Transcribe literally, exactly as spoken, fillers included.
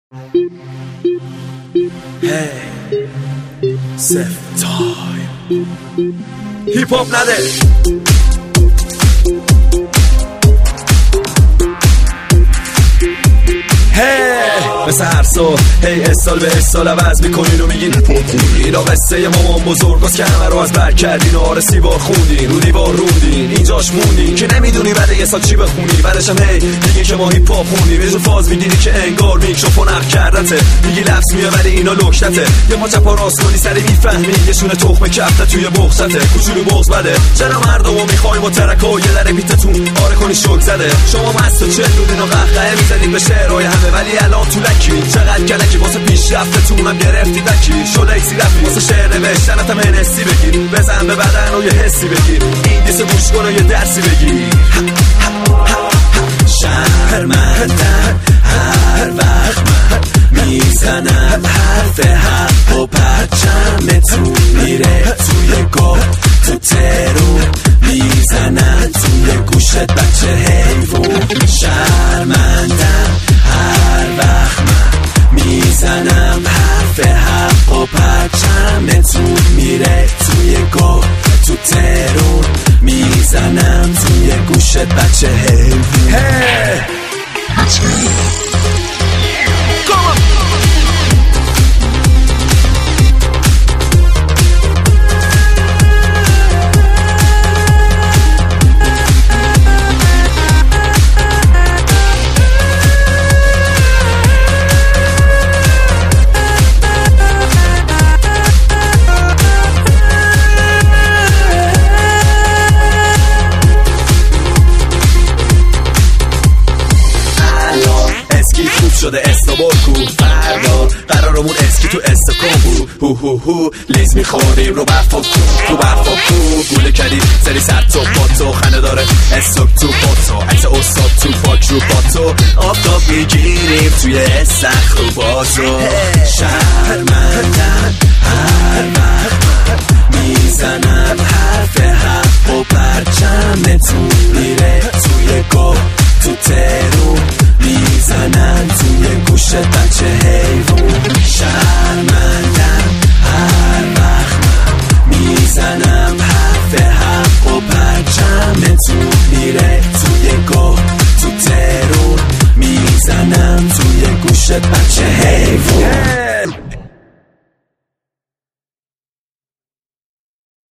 Hey, Sef time. Hip hop نده. مثل هر سال هی hey, سال به سال عوض میکنین و میگین اینا قصه مامان بزرگاست که همه رو از بر کردین و آره سیبار خوندین رو دیوار روندین اینجاش موندین که نمیدونی بعد یه سال چی بخونی. بعدش هم هی میگین که ما هیپ هاپ خوندیم یه جو فاز میگیری که انگار میکروفون عق کردته میگی لفظ میاد ولی اینا لکتته یه ما چپا راست کنی سری میفهمی یه شونه تخم کفته توی بغضته کوچولو بغض بده چرا مردمو میخوایم با ترکا یه ذره بیتتون آره کنی شوک زده شما مست و چه دودین و قهقه میزنید به شعرهای همه ولی الان تو چقدر گلکی واسه پیشرفتتونم گرفتی بکی شده اکسی رفتی واسه شعر نوشتنت هم انسی بگیر بزن به بدن و یه حسی بگیر این دیسه گوش کن و یه درسی بگیر شرمندم هر وقت من میزنم حرف حق و پرچمتون میره توی گل تو ترو میزنم توی گوشت بچه حیوون شرمندم هر وقت من میزنم حرف حق و پرچمتون میره توی گل تو ترون میزنم توی گوشت بچه حیوون hey! شده استابار کو فردا قرارمون اسکی تو استکام بود هو هو هو لیز میخوریم رو برفا کو تو برفا کو گوله کردیم سری سر تو باتو خنده داره استوک تو باتو عکس استاد تو پاک رو باتو آفتاب میگیریم توی استخ رو بازو شرمندم هر وقت میزنم حرف حق و پرچمتون میره توی گل تو ترون میزنن توی گوشت بچه حیوون شرمندم هر وقت من میزنم حرف حق و پرچمتون میره توی گل تو ترون میزنم توی گوشت بچه حیوون